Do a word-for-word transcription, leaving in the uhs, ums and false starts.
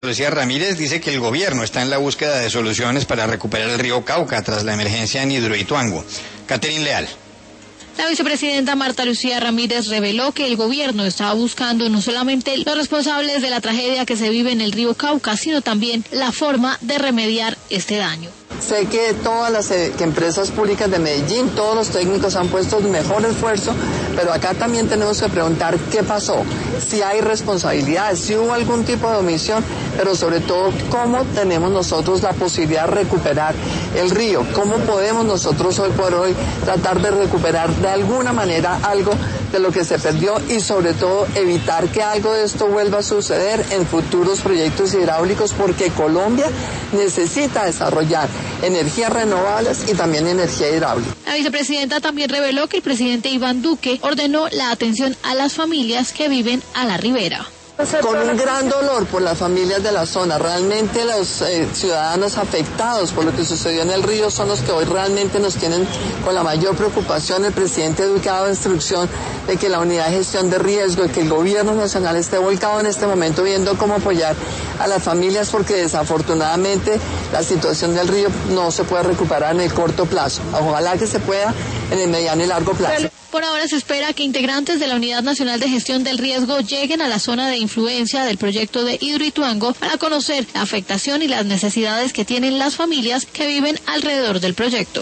Lucía Ramírez dice que el gobierno está en la búsqueda de soluciones para recuperar el río Cauca tras la emergencia en Hidroituango. Catherine Leal. La vicepresidenta Marta Lucía Ramírez reveló que el gobierno estaba buscando no solamente los responsables de la tragedia que se vive en el río Cauca, sino también la forma de remediar este daño. Sé que todas las eh, que empresas públicas de Medellín, todos los técnicos han puesto el mejor esfuerzo, pero acá también tenemos que preguntar qué pasó, si hay responsabilidades, si hubo algún tipo de omisión, pero sobre todo cómo tenemos nosotros la posibilidad de recuperar el río, cómo podemos nosotros hoy por hoy tratar de recuperar de alguna manera algo de lo que se perdió y sobre todo evitar que algo de esto vuelva a suceder en futuros proyectos hidráulicos, porque Colombia necesita desarrollar energías renovables y también energía hidráulica. La vicepresidenta también reveló que el presidente Iván Duque ordenó la atención a las familias que viven a la ribera. Con un gran dolor por las familias de la zona. Realmente los eh, ciudadanos afectados por lo que sucedió en el río son los que hoy realmente nos tienen con la mayor preocupación. El presidente Duque ha dado instrucción de que la unidad de gestión de riesgo y que el gobierno nacional esté volcado en este momento viendo cómo apoyar a las familias, porque desafortunadamente la situación del río no se puede recuperar en el corto plazo. Ojalá que se pueda en el mediano y largo plazo. Por ahora se espera que integrantes de la Unidad Nacional de Gestión del Riesgo lleguen a la zona de influencia del proyecto de Hidroituango para conocer la afectación y las necesidades que tienen las familias que viven alrededor del proyecto.